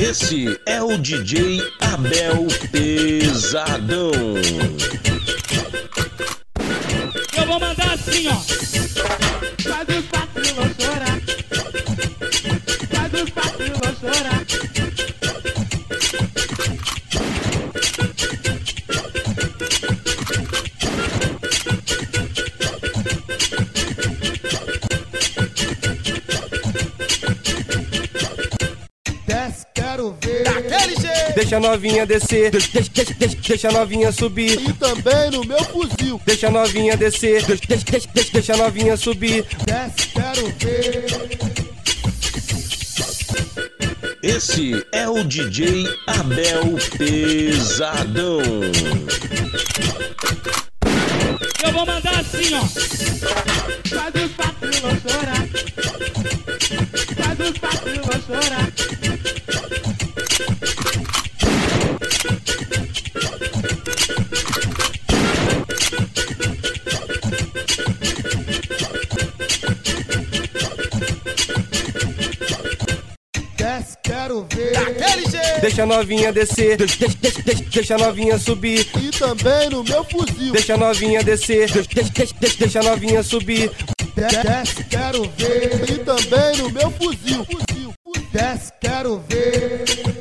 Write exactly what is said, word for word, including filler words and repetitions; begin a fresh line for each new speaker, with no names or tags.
Esse é o D J Abel Pesadão.
Eu vou mandar assim, ó.
Faz os papilos chorar. Faz os papilos chorar. Desce, quero ver.
Daquele jeito.
Deixa a novinha descer, deixa, deixa, deixa, deixa a novinha subir.
E também no meu fuzil.
Deixa a novinha descer, deixa, deixa, deixa, deixa, deixa a novinha subir.
Desce, quero ver.
Esse é o D J Abel Pesadão.
Eu vou mandar assim, ó.
Faz os papilos chorar. Faz os papilos chorar. Desce, quero ver.
Daquele jeito.
Deixa a novinha descer, deixa, deixa, deixa, deixa, deixa a novinha subir.
E também no meu fuzil.
Deixa a novinha descer, deixa, deixa, deixa, deixa, deixa a novinha subir.
Desce, quero ver.
E também no meu fuzil.
Desce, quero ver.